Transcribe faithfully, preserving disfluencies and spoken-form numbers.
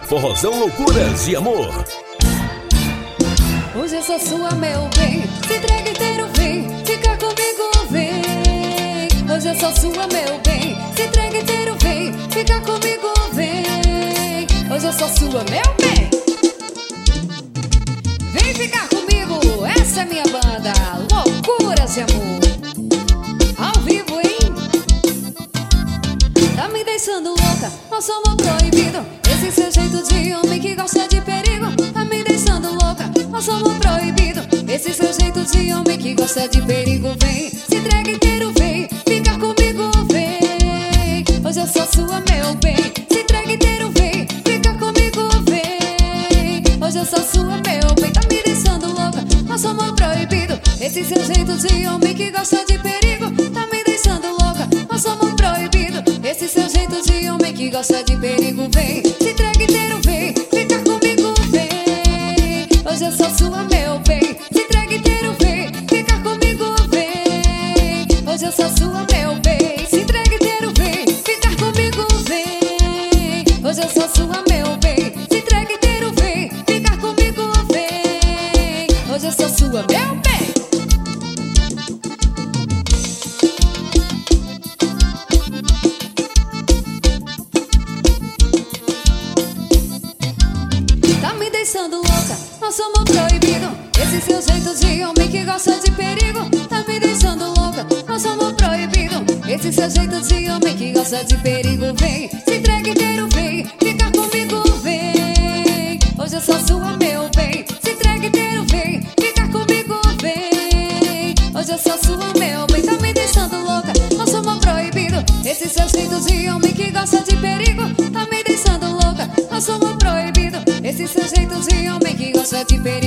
Forrozão Loucuras de Amor. Hoje eu sou sua, meu bem. Se entrega inteiro, vem. Fica comigo, vem. Hoje eu sou sua, meu bem. Se entrega inteiro, vem. Fica comigo, vem. Hoje eu sou sua, meu bem. Vem ficar comigo. Essa é minha banda, Loucuras de Amor. Ao vivo, hein? Tá me deixando louca, nós somos proibido. Esse seu jeito de homem que gosta de perigo. Tá me deixando louca, nós somos proibido. Esse seu jeito de homem que gosta de perigo. Vem, se entrega inteiro, vem. Fica comigo, vem. Hoje eu sou sua, meu bem. Se entrega inteiro, vem. Fica comigo, vem. Hoje eu sou sua, meu bem. Tá me deixando louca, nós somos proibido. Esse seu jeito de homem que gosta de perigo. Tá me deixando louca, nós somos proibido. Esse seu jeito de homem que gosta de perigo. Vem, se entrega inteiro, vem. Fica comigo, vem. Hoje eu sou sua, meu bem. Se entrega inteiro, vem. Fica comigo, vem. Hoje eu sou sua, meu bem. Se entrega inteiro, vem. Fica comigo, vem. Hoje eu sou sua, meu bem. Se entrega inteiro, vem. Fica comigo, vem. Hoje eu sou sua, meu bem. Deixando louca, nós somos proibido. Esse seu jeito de homem que gosta de perigo. Tá me deixando louca, nós somos proibido. Esse seu jeito de homem que gosta de perigo. Vem, se entrega inteiro, vem. Fica comigo, vem. Hoje eu sou sua, meu bem. Se entrega inteiro, vem. Fica comigo, vem. Hoje eu sou sua, meu bem. Tá me deixando louca, nós somos proibido. Esse seu jeito de homem que gosta de perigo. Tá me deixando louca, nós somos proibido. Esse seu jeito de homem que gosta de perigo.